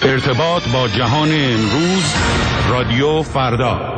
ارتباط با جهان امروز، رادیو فردا.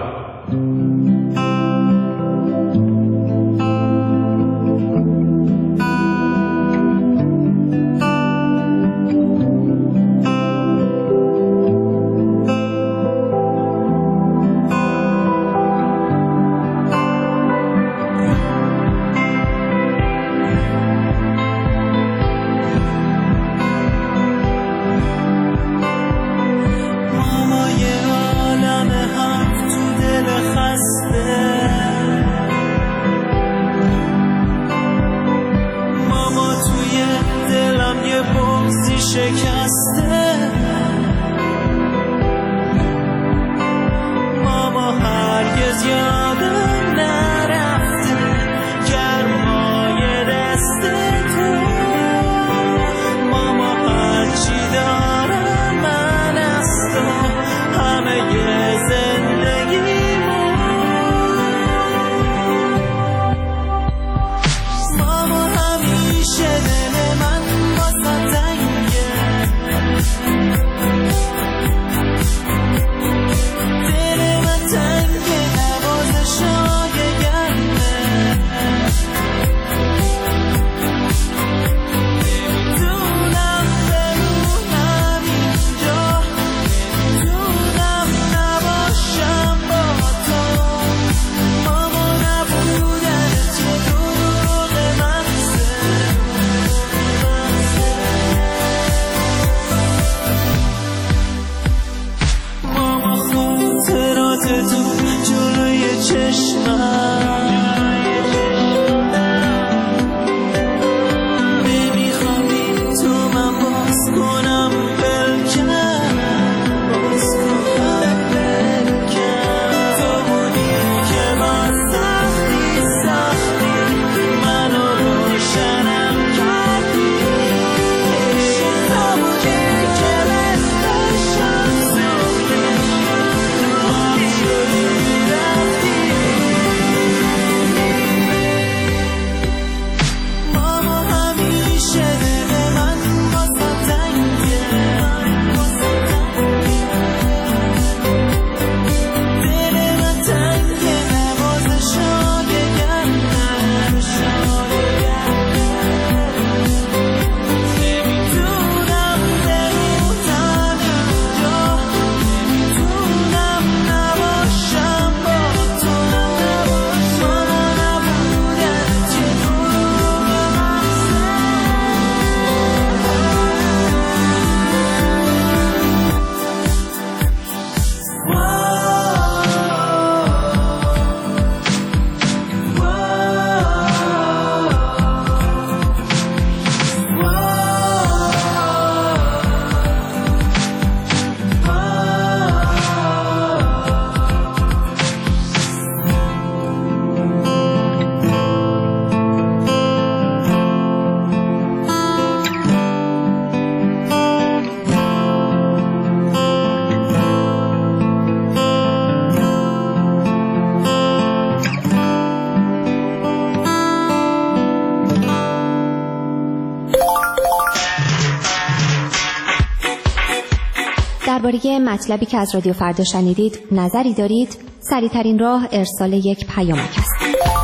درباره مطلبی که از رادیو فردا شنیدید نظری دارید؟ سریع‌ترین راه ارسال یک پیامک است.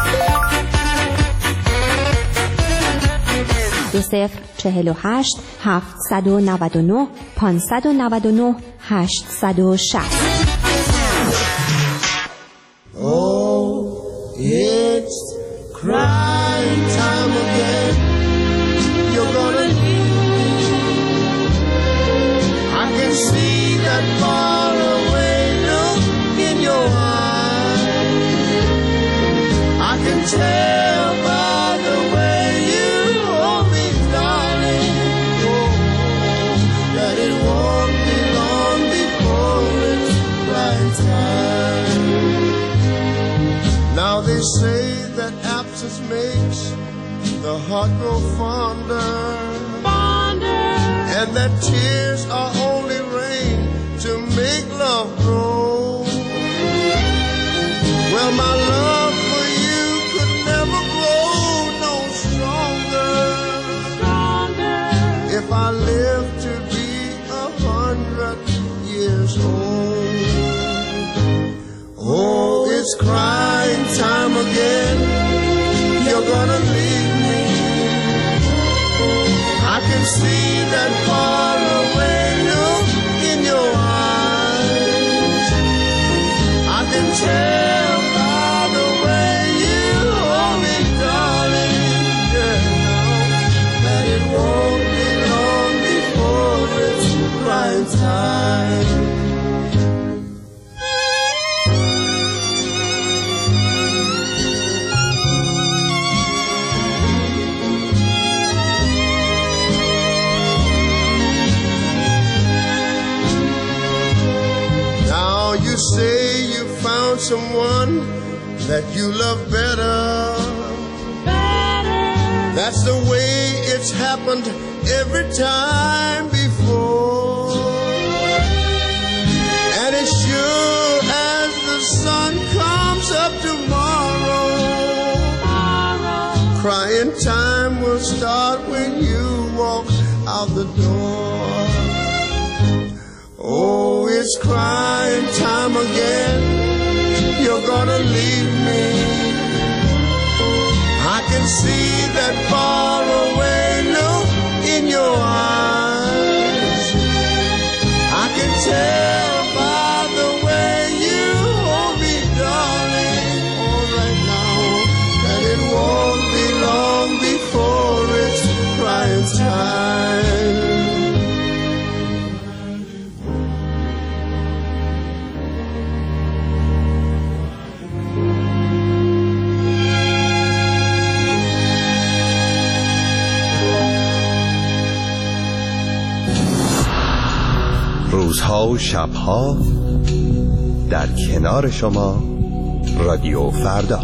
2048 799 599 860. Oh, it's crying time again. You're gonna I can see that far away look in your eyes. I can tell by the way you hold me, darling, oh, that it won't be long before it's right time. Now they say that absence makes the heart grow fonder, and that tears are only rain to make love grow. Well, my love for you could never grow no stronger if I live to be 100 crying time again. You're gonna leave me. I can see that far away look in your eyes. I can tell by the way you hold me, darling, yeah, that it won't be long before it's crying time. Say you found someone that you love better. That's the way it's happened every time before. And as sure as the sun comes up tomorrow, crying time will start when you walk out the door. Oh, it's crying time again. You're gonna leave me. I can see that far away look in your eyes. I can tell by the way you hold me, darling, all right now, that it won't be long before it's crying time. روزها و شبها در کنار شما رادیو فردا.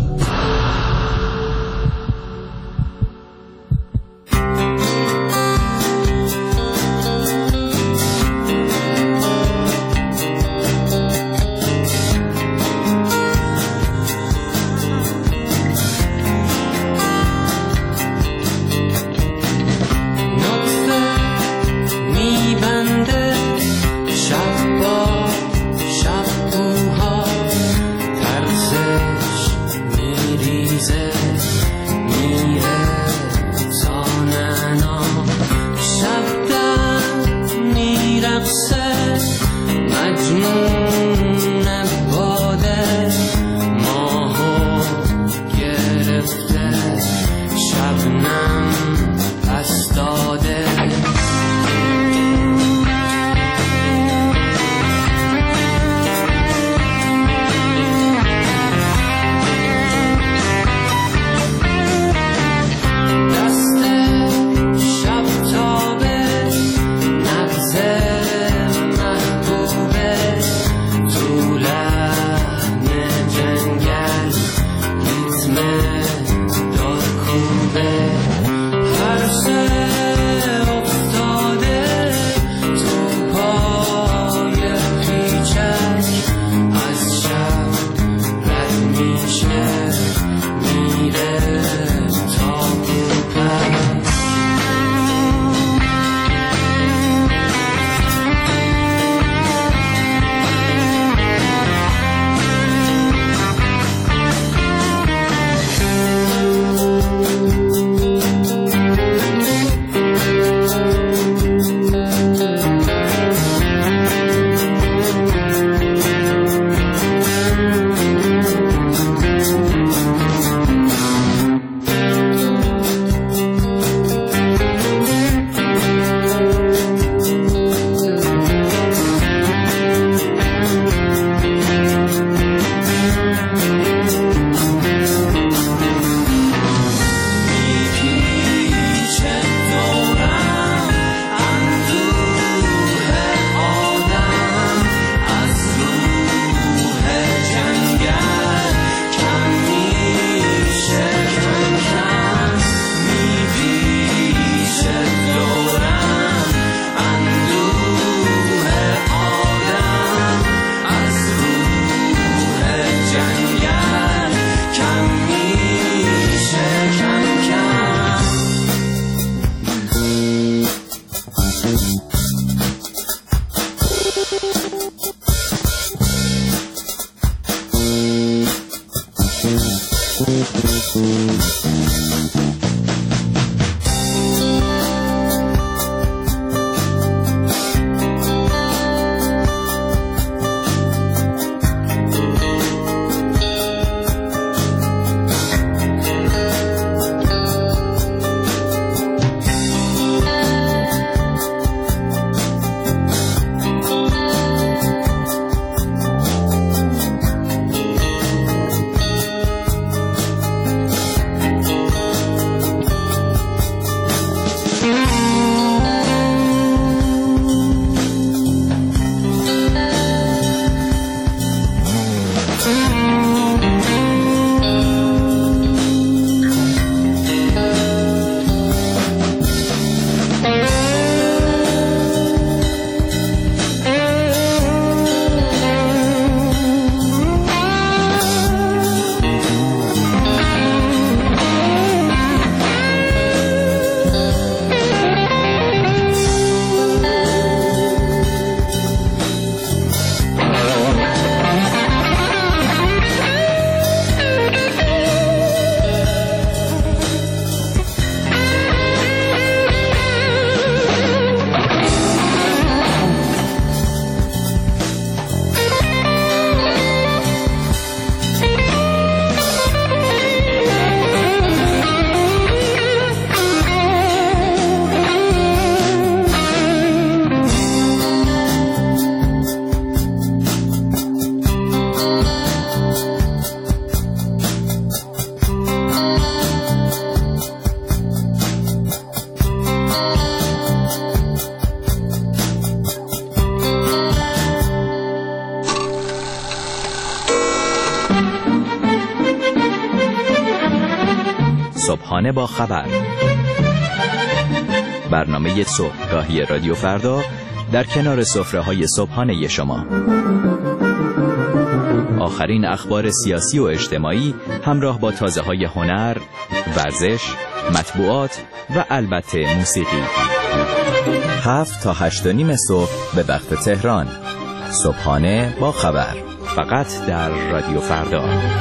صبحانه با خبر، برنامه صبحگاهی رادیو فردا در کنار سفره‌های صبحانه شما. آخرین اخبار سیاسی و اجتماعی همراه با تازه‌های هنر، ورزش، مطبوعات و البته موسیقی. 7 تا 8:30 صبح به وقت تهران. صبحانه با خبر، فقط در رادیو فردا.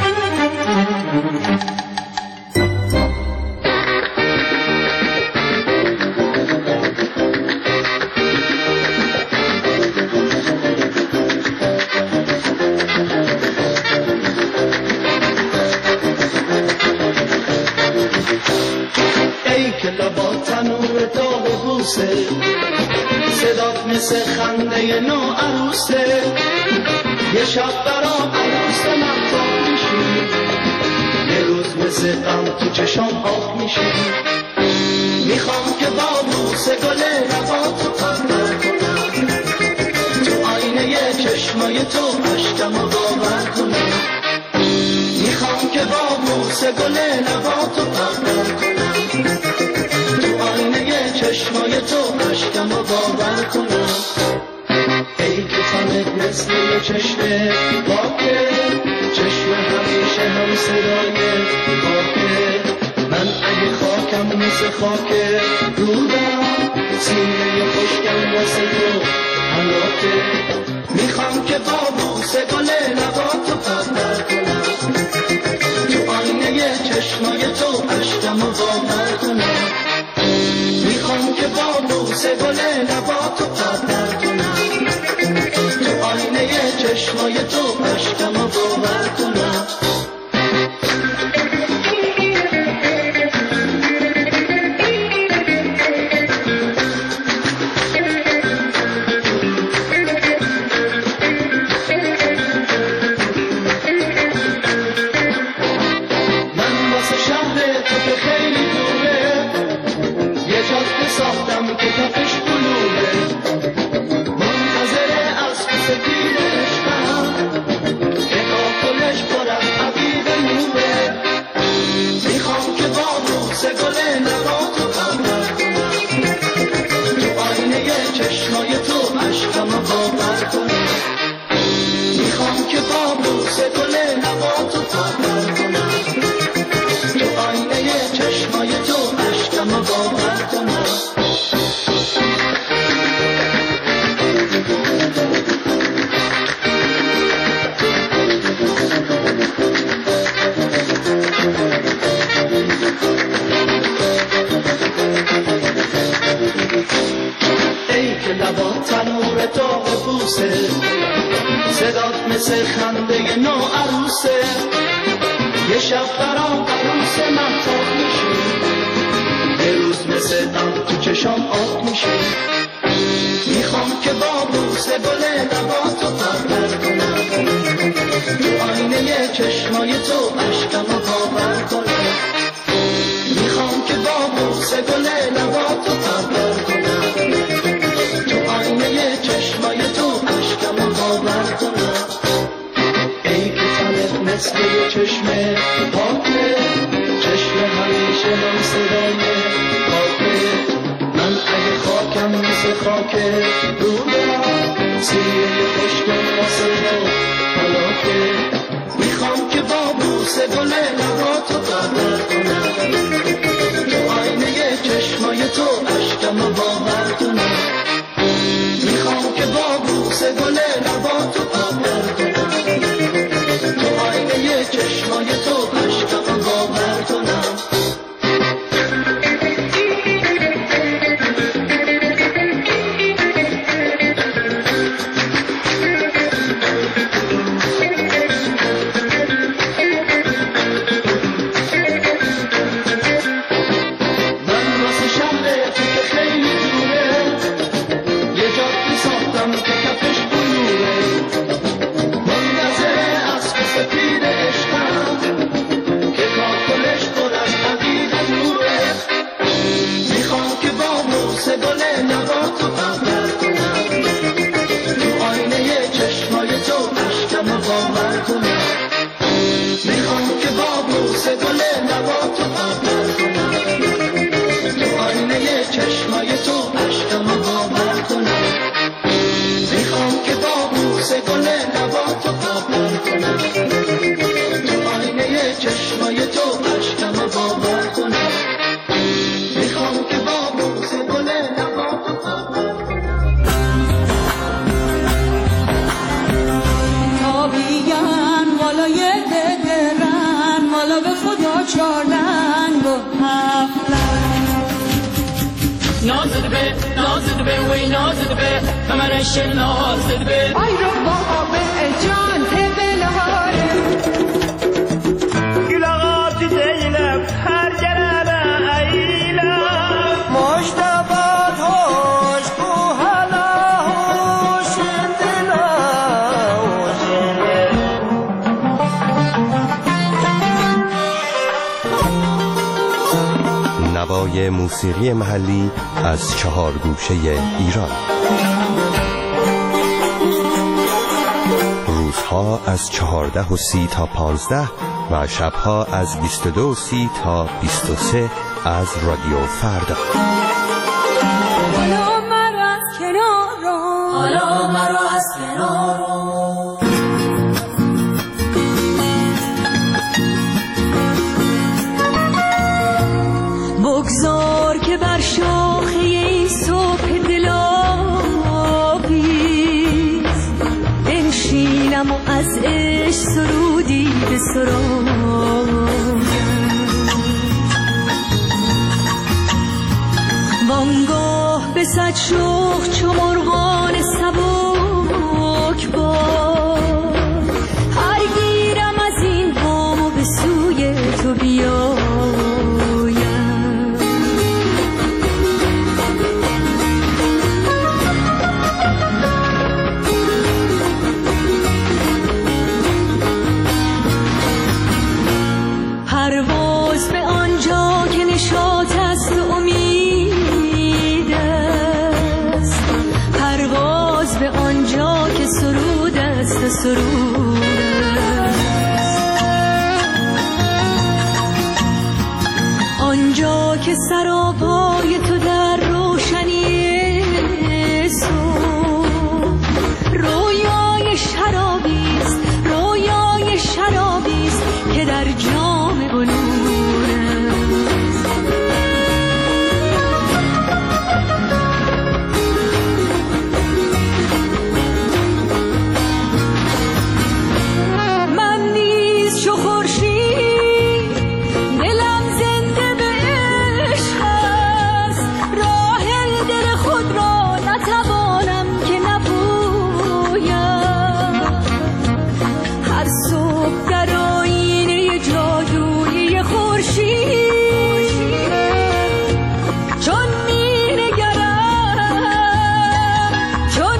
صدات مثل خنده نو عروسه، یه شب برا عروس مفتاح میشی، یه روز مثل غم تو چشم آب میشی. میخوام که با بوس گل لباتو قدر کنم، تو آینه چشمای تو عشقمو باور کنم. میخوام که با بوس گل لباتو قدر کنم، چشمای تو عشقمو باور کنم. ای که تنت مثل یه چشمه پاکه، چشم همیشه هم صدای خاکه. من اگه خاکم مثل خاکه رودم، سینه خشکم واسه تو حلاکه. میخوام که با بوسه گل لباتو قدر کنم، تو آینه چشمای تو عشقمو باور کنم. میخوام که با بوسه گل لباتو قدر کنم، تو آینه چشمای تو عشقمو باور کنم. صدات مثل خنده نو عروسه، یه شب برام عروس مفتاح میشی، یه روز مثل غم تو چشم آب میشی. میخوام که با بوسه گل لباتو قدر کنم، تو آینه چشمای تو عشقمو باور کنم. میخوام که با بوسه گل لباتو قدر کنم، تو آینه چشمای تو عشقمو باور کنم. ای که تنت مثل یه چشمه پاکه، چشم همیشه هم صدای خاکه. من اگه خاکم مثل خاکه رودم، سینه خشکم واسه رو حلاکه. میخوام که با بوسه گل لباتو قدر کنم، تو آینه چشمای تو عشقمو باور کنم. میخوام که با بوسه گل لباتو قدر کنم، تو آینه چشمای تو عشقمو باور کنم. نازد به وی نازد به منش نازد به آی رو بابا جان تبلهاره گلاغات دیلم هر جلالة ایلم مشتبات هوش کو حالا هوش دلا نوای موسیقی محلی از 4 گوشه ایران. روزها از 14:30 تا 15 و شبها از 22:30 تا 23 از رادیو فردا. حالا مرا از کنار رو حالا مرا از کنار بگذار که بر شاخه این صبح دلاویز بنشینم و از عشق سرودی بسرایم وانگاه به صد شوق چو مرغان سبک بار هر گیرم از این بام و به سوی تو بیایم پرواز به آنجا که نشاط است و امید است پرواز به آنجا که سرود است و سرود است آنجا که سراپای تو در روشنی صبح رویای شرابی است رویای شرابی است که در جام بلور است من نیز چو خورشید دلم زنده به عشق است راه دل خود را نتوانم که نپویم هر صبح در آینه جادویی خورشید چون می‌نگرم چون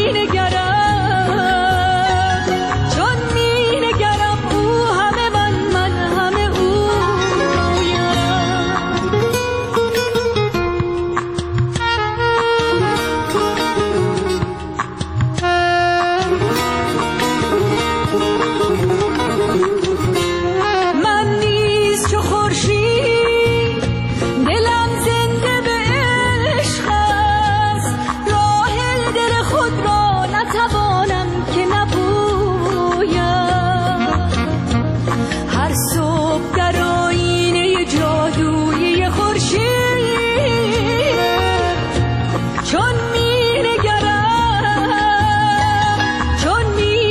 می‌نگرم چون می‌نگرم او همه من همه اویم من نیز چو خورشید دلم زنده به عشق است راه دل خود را نتوانم که نپویم هر صبح در آینه جادویی خورشید چون می‌نگرم چون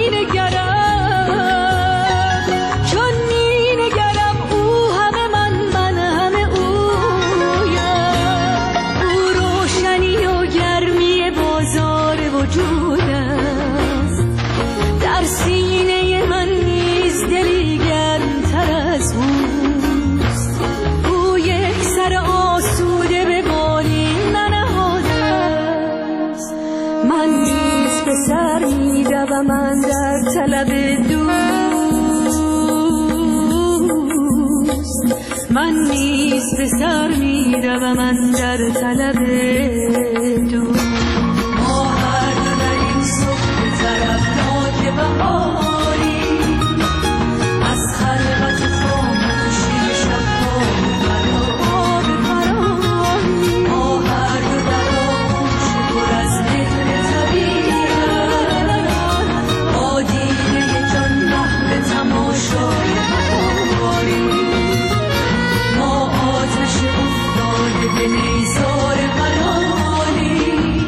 می‌نگرم چون می‌نگرم او همه من همه اویم او روشنی و گرمی بازار وجود است در سینه من نیز دلی گرمتر از اوست او یک سر آسوده به بالین ننهاده است من نیز به سر می‌روم اندر طلب دوست من نیز به سر می‌روم اندر طلب دوست ما هر دو در این صبح طرفناک بهاری از خلوت خاموشی شب‌ها فراری ما هر دو در آغوش پر از مهر طبیعت با دیده جان محو تماشای بهاری ما آتش افتاده به نیزار قلالی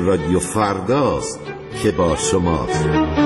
رادیو فرداست که با شماست.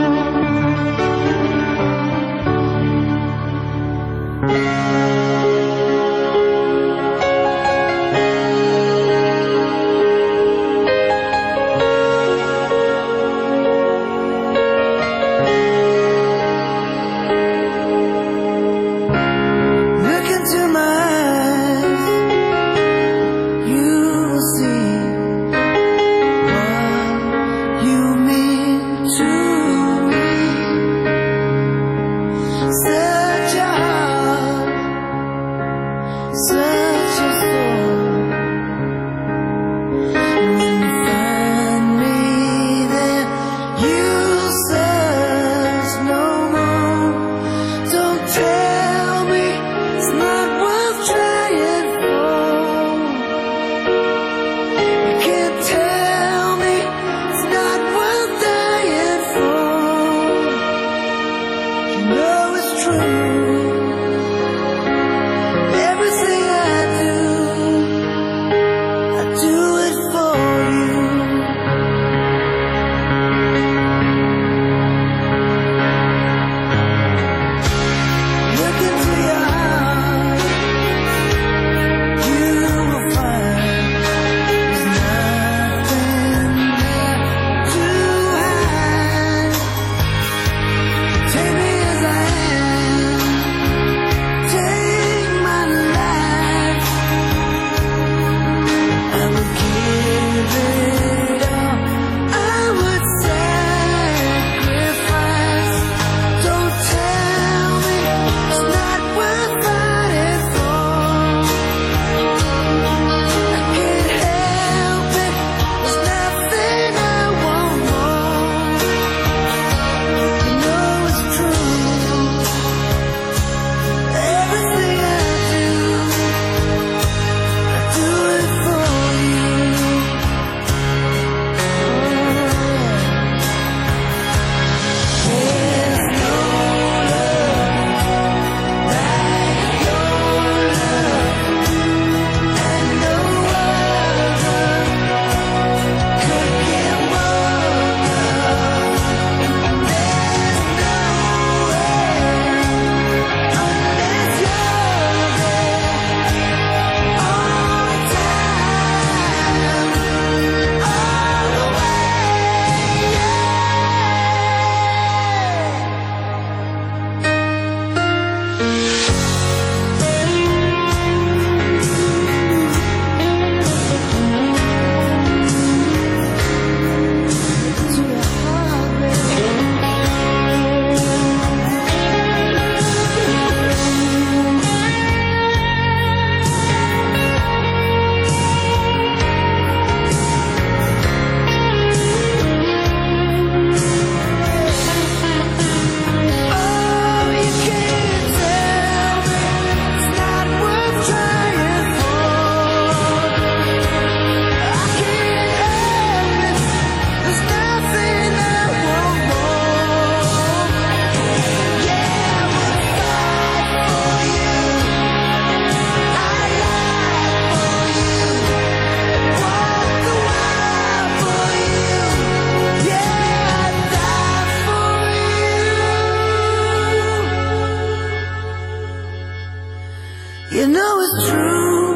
You know it's true.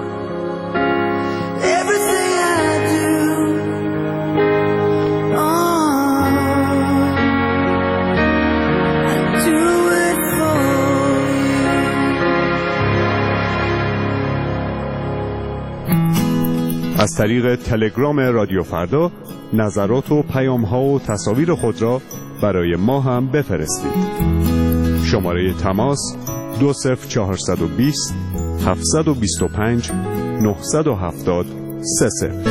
Everything I do, I do it for you. از طریق تلگرام رادیو فردا نظرات و پیام‌ها و تصاویر خود را برای ما هم بفرستید. شماره تماس 20420 725 970 30.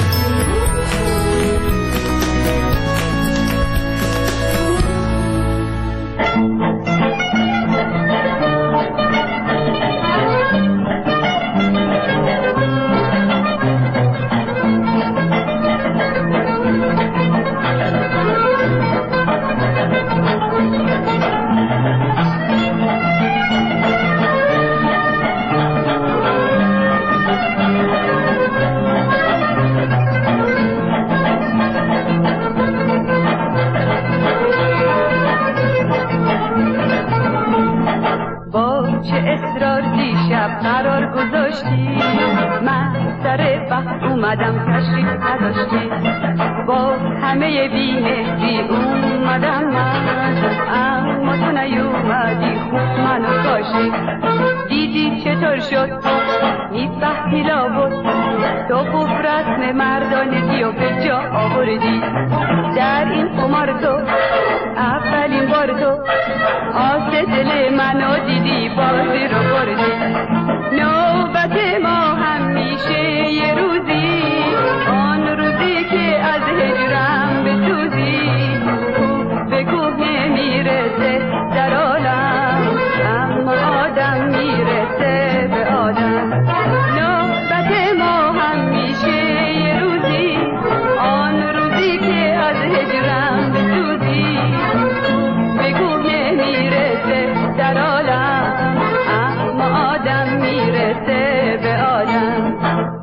اومدم تشریف نداشتی، با همه بی‌مهری اومدم من، اما تو نیومدی خوب منو کاشتی. دیدی چطور شد میفهمی لابد، تو خوب رسم مردانگی و به جا آوردی. در این قمار تو اولین بار تو آس دل منو دیدی، بازی رو بردی. نوبت ما همیشه یه روزی، آن روزی که از هجرم بسوزی. به کوه میرسه در عالم، اما آدم میرسه به آدم. نوبت ما همیشه یه روزی، آن روزی که از هجرم بسوزی. به کوه میرسه در عالم، اما آدم میرسه به آدم.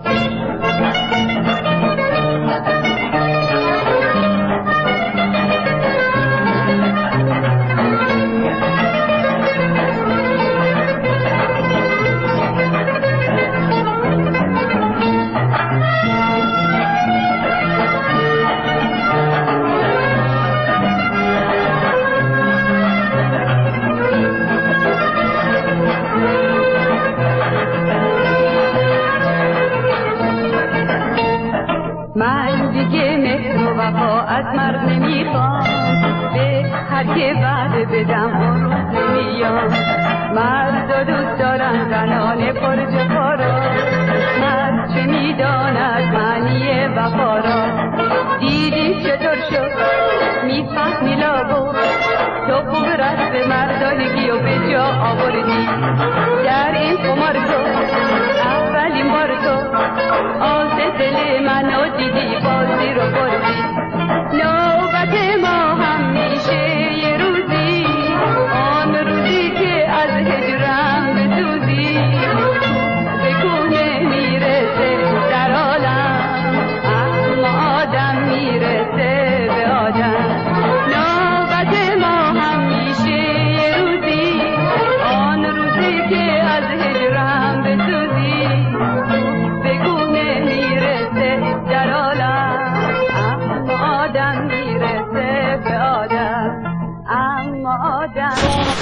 من دیگه مهر و وفا از مرد نمیخوام، به هر که وعده بدم اون روز نمیام. مرد دوست دارم زنان پرجفا را، مرد چه میداند معنی وفا را. دیدی چطور شد میفهمی لابد، تو خوب رسم مردانگی و به جا آوردی. در این قمار تو اولین بار تو آز دل منو دیدی، بازی رو بردی. نوبت ما همیشه یه روزی، آن روزی که از هجرم بسوزی. به کوه میرسه در عالم، اما آدم میرسه به آدم. نوبت ما همیشه یه روزی، آن روزی که از هجرم بسوزی. به کوه میرسه در عالم، اما آدم میرسه به آدم، اما آدم.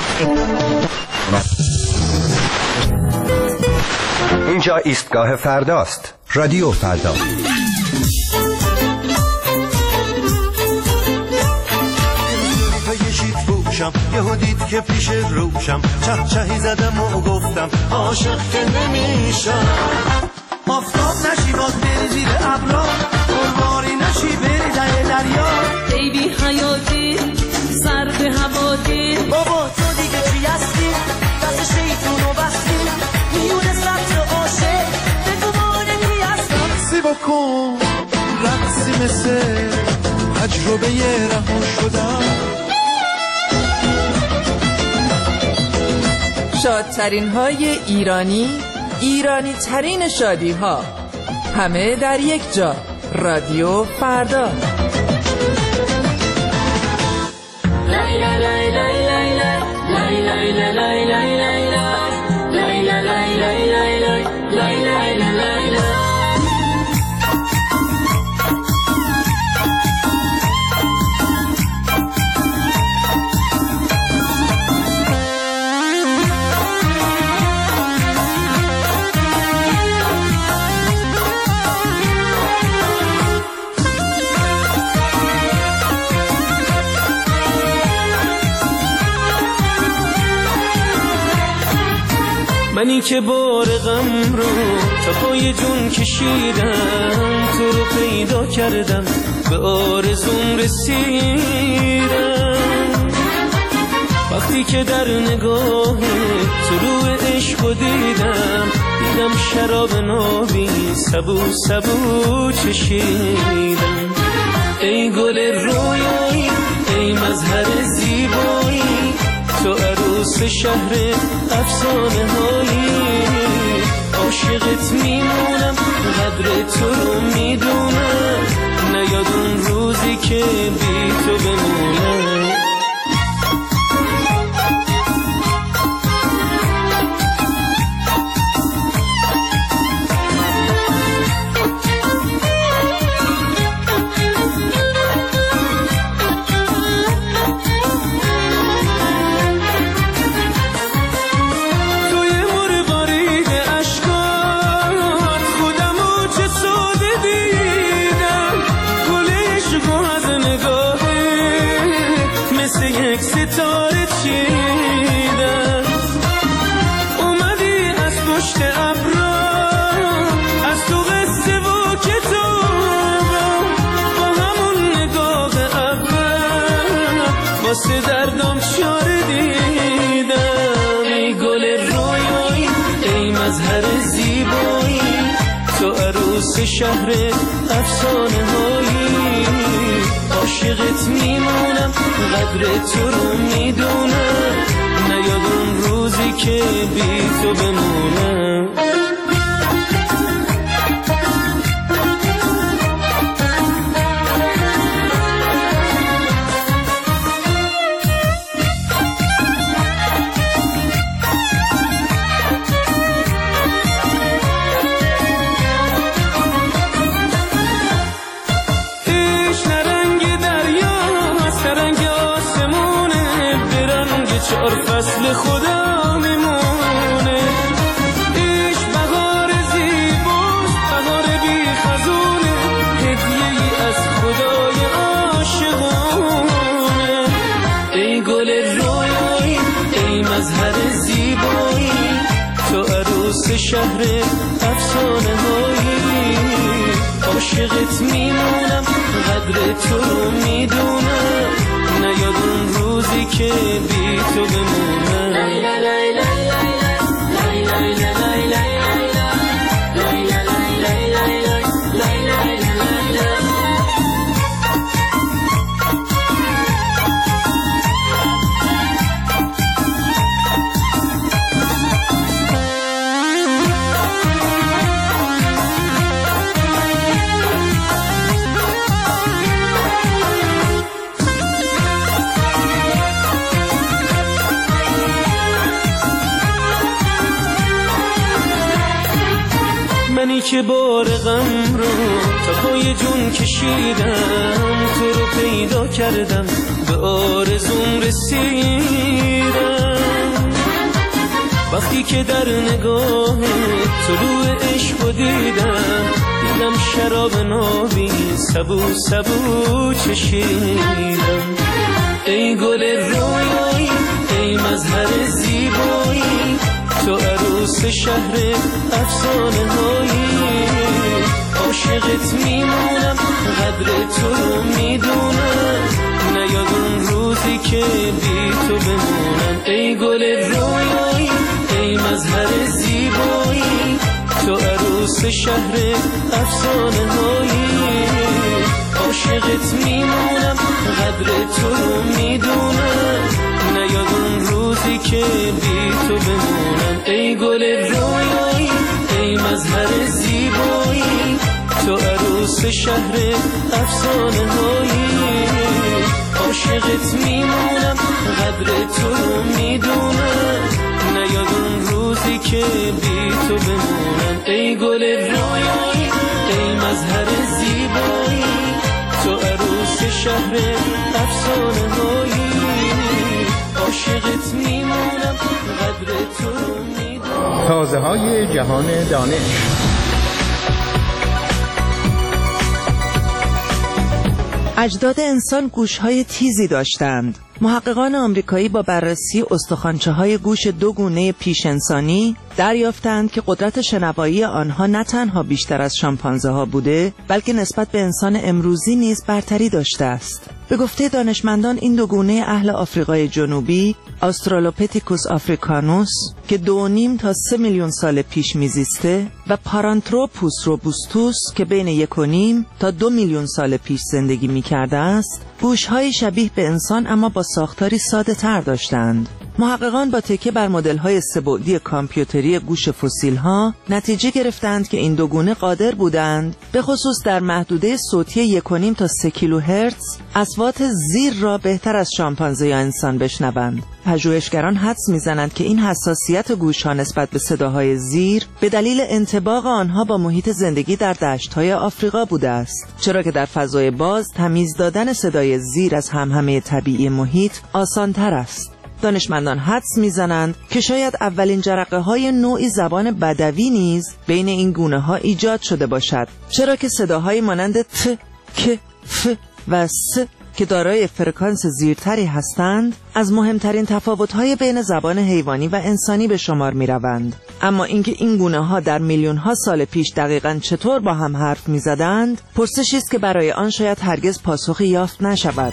اینجا ایستگاه فرداست. رادیو فردا. یهو دید که پیش روشم، چهچهی زدم و گفتم عاشق که نمیشم. آفتاب نشی باز بری زیر ابرا، قربانی نشی بری در دریا. ای بی حیاتی سر به هواتی، بابا تو دیگه چی هستی؟ دست شیطونو بستی، میونه سبت عاشق بگو مانگی هستم. سی بکن رقصی مثل تجربه رها شدم. شادترین های ایرانی، ایرانی ترین شادی ها، همه در یک جا. رادیو فردا. منی که بار غم رو تا پای جون کشیدم، تو رو پیدا کردم به آرزوم رسیدم. وقتی که در نگاه طلوع عشق دیدم، دیدم شراب نابی سبو سبو چشیدم. ای گل رویایی، ای مظهر زیبایی، تو عروس شهر افسانه هایی. عاشقت میمونم، قدر تو رو میدونم، نیاد اون روزی که بی تو بمونم. کشیدم. اومدی از پشت ابرا، از تو قصه و کتابم، با همون نگاه اول واسه دردم شاره دیدم. ای گل رویایی، ای مظهر زیبایی، تو عروس شهر افسانه هایی. عاشقت میمونم، قدر تو رو میدونم، نیاد اون روزی که بی تو بمونم. چهار فصل خدا میمونه. ایش بهار زیباست، بهار بی خزونه، هدیه ای از خدای عاشقونه. ای گل رویایی، ای مظهر زیبایی، تو عروس شهر افسانه هایی. عاشقت میمونم، قدر تو رو میدونم، نیاد اون روزی که بی تو بمونم. منی که بار غم رو تا پای جون کشیدم، تو رو پیدا کردم، به آرزوم رسیدم. وقتی که در نگاه طلوع عشق دیدم، دیدم شراب نابی سبو سبو چشیدم. ای گل رویایی، ای مظهر زیبایی، تو عروس شهر افسانه هایی. عاشقت میمونم، قدر تو رو میدونم، نیاد اون روزی که بی تو بمونم. ای گل رویایی، ای مظهر زیبایی، تو عروس شهر افسانه هایی. عاشقت میمونم، قدر تو رو میدونم، نیاد اون روزی که بی تو بمونم. ای گل رویایی، ای مظهر زیبایی، تو عروس شهر افسانه هایی. عاشقت میمونم، قدر تو رو میدونم، نیاد اون روزی که بی تو بمونم. ای گل رویایی، ای مظهر زیبایی، تو عروس شهر افسانه هایی. عاشقت میمونم، قدر تو رو میدونم. تازه های جهان دانش. اجداد انسان گوش‌های تیزی داشتند. محققان آمریکایی با بررسی استخوانچه‌های گوش دو گونه پیش انسانی دریافتند که قدرت شنوایی آنها نه تنها بیشتر از شامپانزه‌ها بوده، بلکه نسبت به انسان امروزی نیز برتری داشته است. به گفته دانشمندان این دو گونه اهل آفریقای جنوبی، آسترالوپیتیکوس آفریکانوس که 2.5 تا 3 میلیون سال پیش میزیسته و پارانتروپوس روبوستوس که بین 1.5 تا 2 میلیون سال پیش زندگی میکرده است، گوش‌های شبیه به انسان اما با ساختاری ساده تر داشتند. محققان با تکیه بر مدل‌های سه‌بعدی کامپیوتری گوش فسیل‌ها نتیجه گرفتند که این دو گونه قادر بودند به خصوص در محدوده صوتی 1.5 تا 3 کیلوهرتز اصوات زیر را بهتر از شامپانزه یا انسان بشنوند. پژوهشگران حدس می‌زنند که این حساسیت گوش‌ها نسبت به صداهای زیر به دلیل انطباق آنها با محیط زندگی در دشت‌های آفریقا بوده است، چرا که در فضای باز تمیز دادن صدای زیر از همهمه طبیعی محیط آسان‌تر است. دانشمندان حدس می‌زنند که شاید اولین جرقه‌های نوعی زبان بدوی نیز بین این گونه‌ها ایجاد شده باشد، چرا که صداهای مانند ت، ک، ف و س که دارای فرکانس زیرتری هستند از مهمترین تفاوت‌های بین زبان حیوانی و انسانی به شمار می‌روند. اما اینکه این گونه‌ها در میلیون‌ها سال پیش دقیقاً چطور با هم حرف می‌زدند، پرسشی است که برای آن شاید هرگز پاسخی یافت نشود.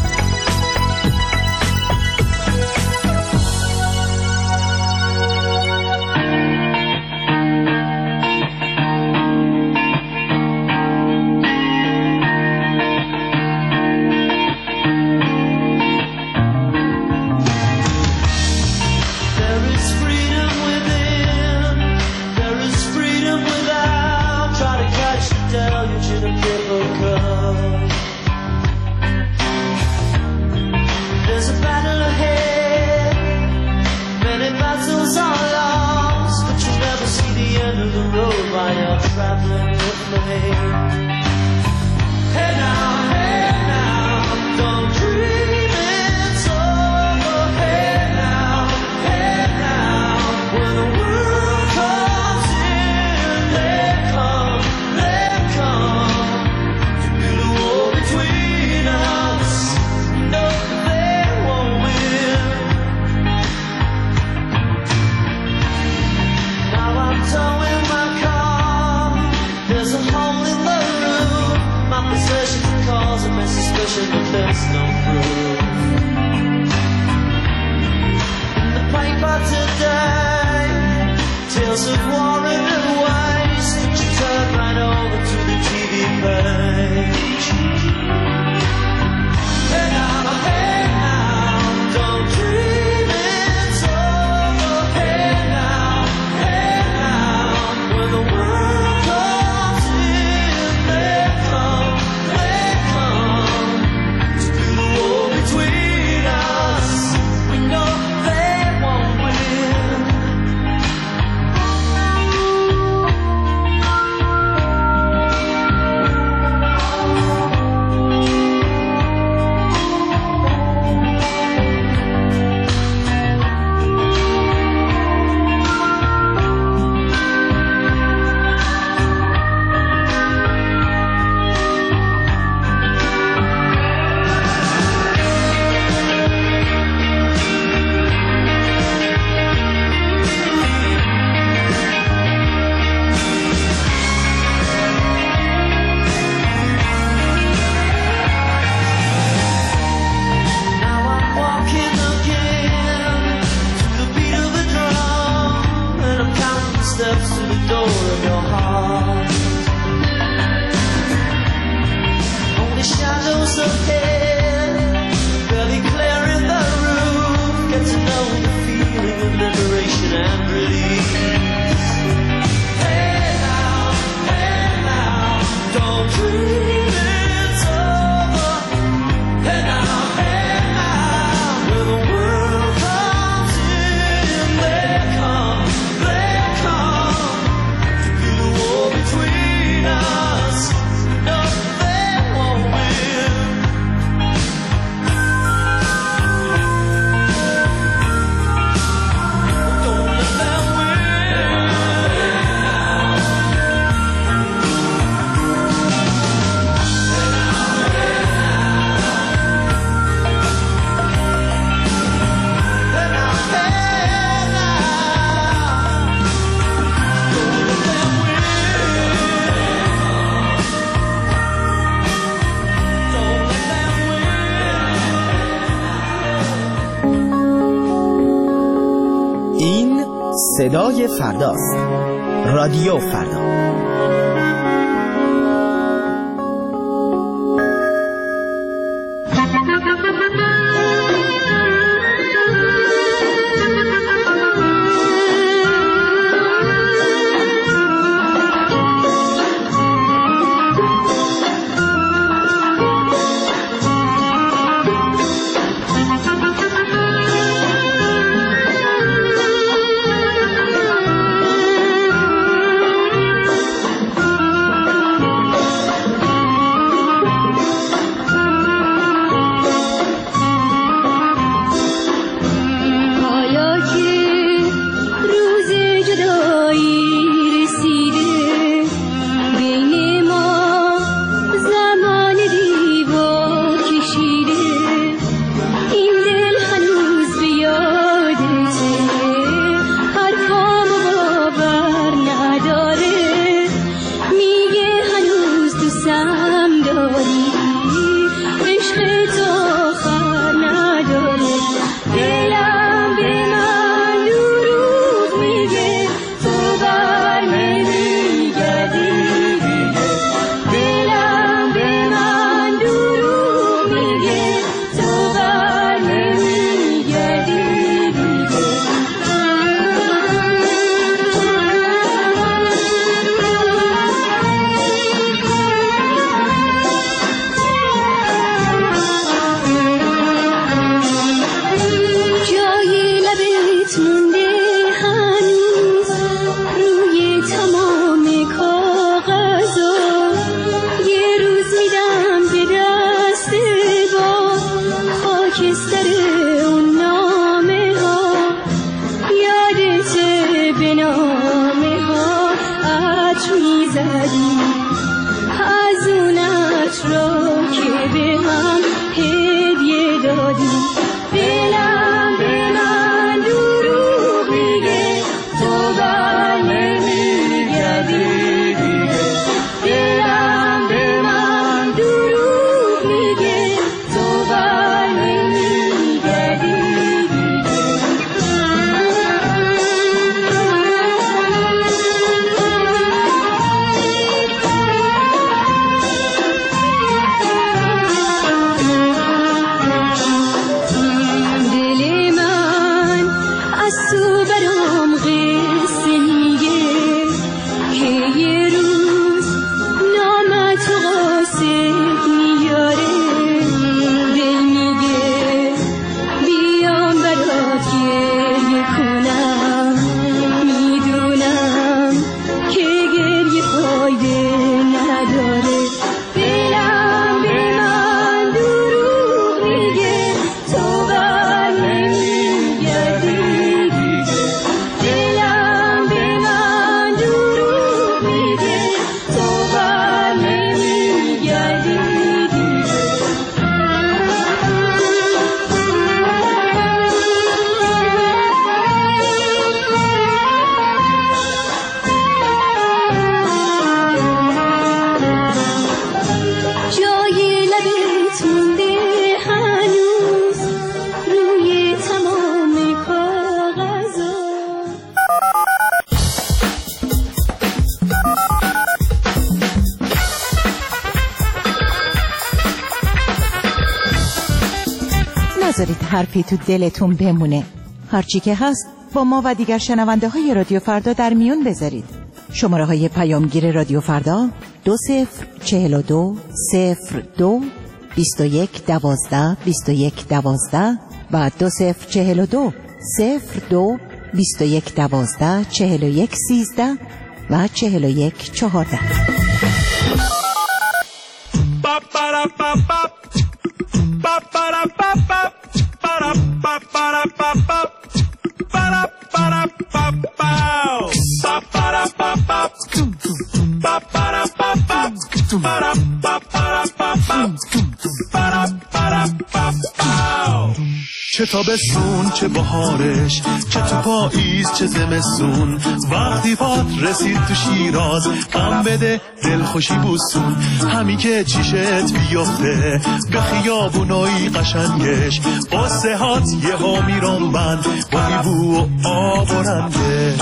صدای فرداست. رادیو فردا. نذارید حرفی تو دلتون بمونه. هرچی که هست با ما و دیگر شنونده های رادیو فردا در میون بذارید. شماره های پیامگیر رادیو فردا 2042 02 21 12 21 12 و 2042 02 21 12 41 13 و 41 14. چه تابستون چه بهارش، چه تو پاییز چه زمستون، وقتی پات رسید تو شیراز غم بده دل خوشی بوسون. همی که چیشت بیفته به خیابونای قشنگش، قصه هات یه ها میران بند با میبو و آب و رنگش.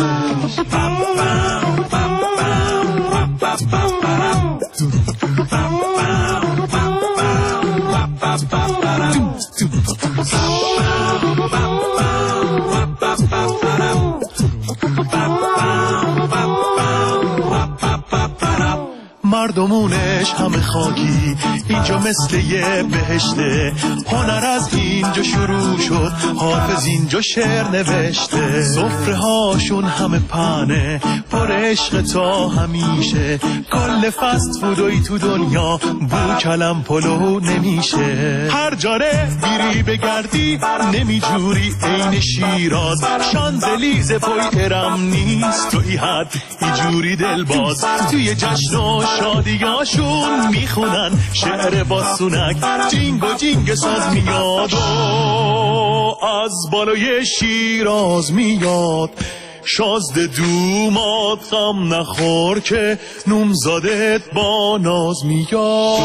مردمونش همه خاکی، اینجا مثل یه بهشته. هنر از اینجا شروع شد، حافظ اینجا شعر نوشته. سفره هاشون همه پنه پر عشق تا همیشه. کل فست فودوی تو دنیا بو کلم پلو نمیشه. هر جاره بیری بگردی نمی جوری این شیراز. شانزلیزه پای ارم نیست توی حد ایجوری دل باز. توی جشن و شادیاشون میخونن شعر باسونک، جینگ و جینگ ساز میاد و از بالای شیراز میاد. شازده دومات غم نخور که نومزادت با ناز میاد.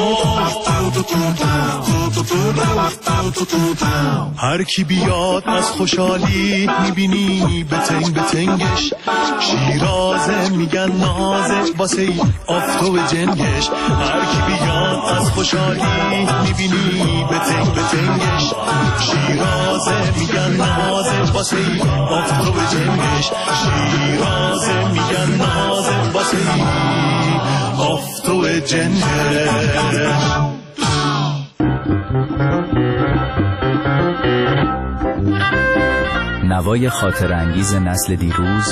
هر کی بیاد از خوشحالی میبینی بتنگ بتنگش. شیرازه میگن نازه واسه ای آفتو جنگش. هر کی بیاد از خوشحالی میبینی بتنگ بتنگش. شیرازه میگن نازه واسه ای آفتو جنگش. شیرازه میگن نازه واسه ای آفتو جنگش. نوای خاطر انگیز نسل دیروز،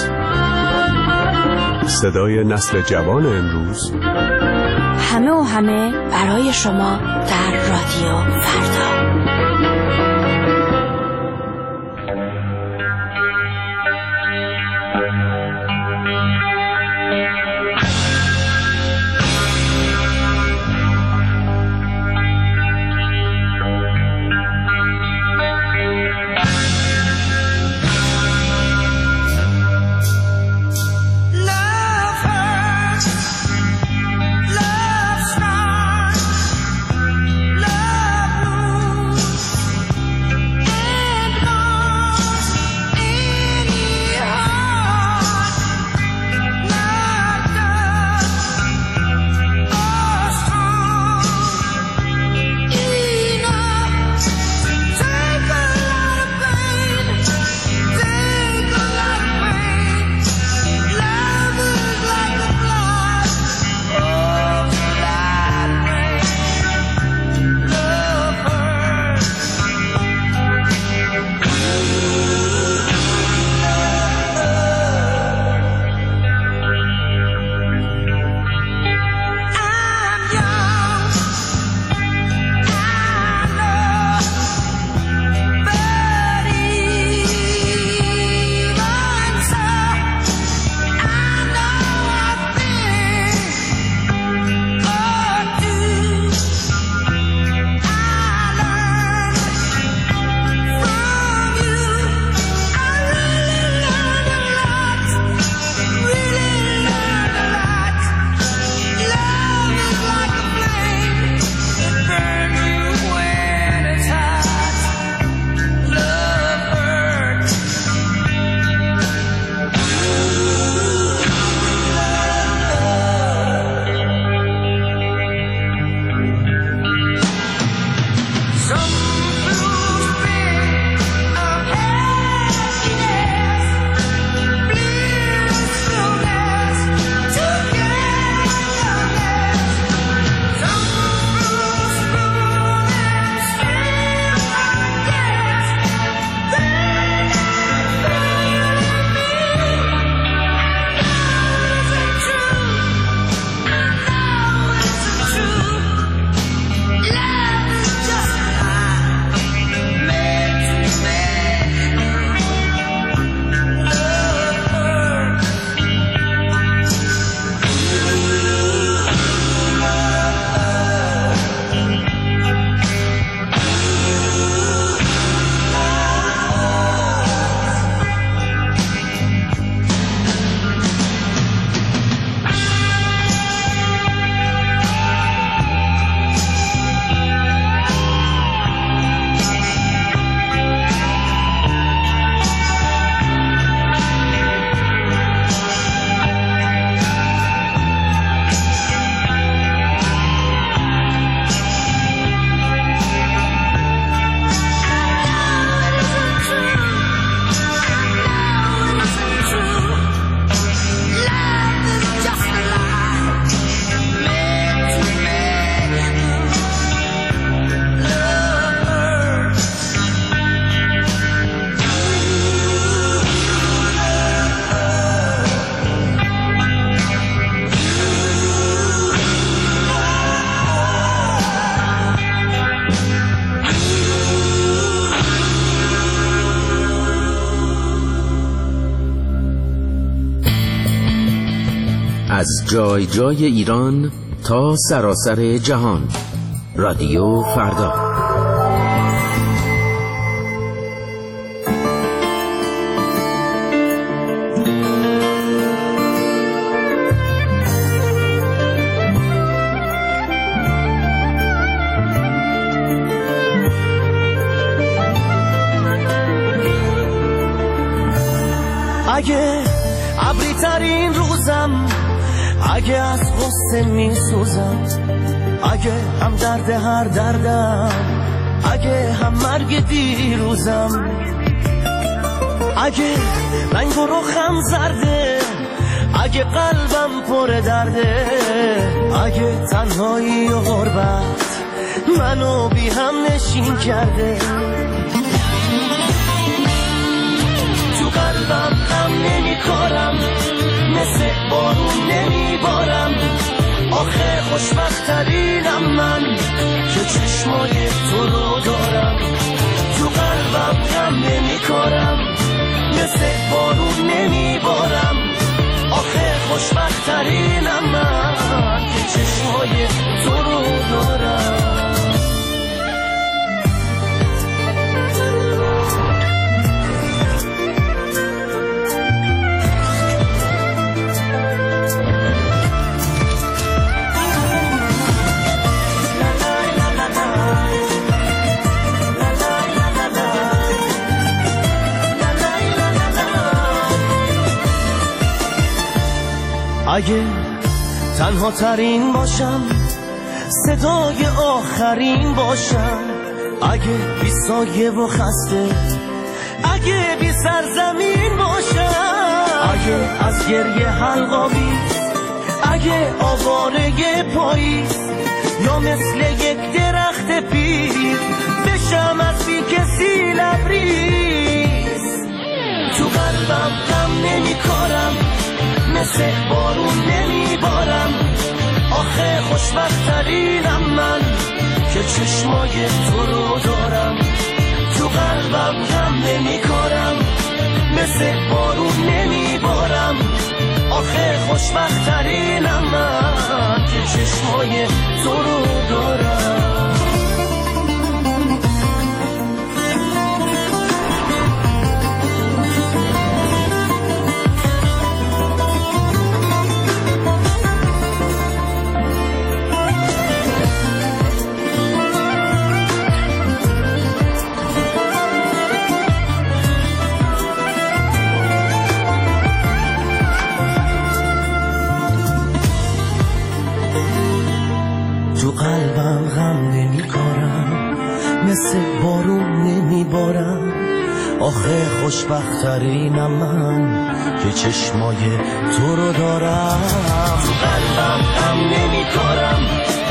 صدای نسل جوان امروز، همه و همه برای شما در رادیو فردا. از جای جای ایران تا سراسر جهان. رادیو فردا. اگه ابری ترین روزم، اگه از غصه می سوزم، اگه هم درد هر دردم، اگه هم مرگ دیروزم، اگه رنگ و رخم زرده، اگه قلبم پر درده، اگه تنهایی و غربت منو بی هم نشین کرده، تو قلبم غم نمی کارم، مثل بارون نمی بارم، آخه خوشبخت ترینم من که چشمای تو رو دارم، تو قلبم غم نمی کارم، مثل بارون نمی بارم، آخه خوشبخت ترینم من که چشمای تو رو دارم. اگه تنها ترین باشم، صدای آخرین باشم، اگه بی سایه و خسته، اگه بی سرزمین باشم، اگه از گریه حلقاوی، اگه آواره پاییز، یا مثل یک درخت پیر بشم از بی کسی لبریز، تو قلبم غم نمی کارم، مثل بارون نمی بارم، آخه خوشبخت ترینم من که چشمای تو رو دارم، تو قلبم غم نمی کارم، مثل بارون نمی بارم، آخه خوشبخت ترینم من که چشمای تو رو دارم. تو قلبم غم نمی کارم، مثل بارون نمی بارم، آخه خوشبخت ترینم من که چشمای تو رو دارم، تو قلبم غم نمی کارم،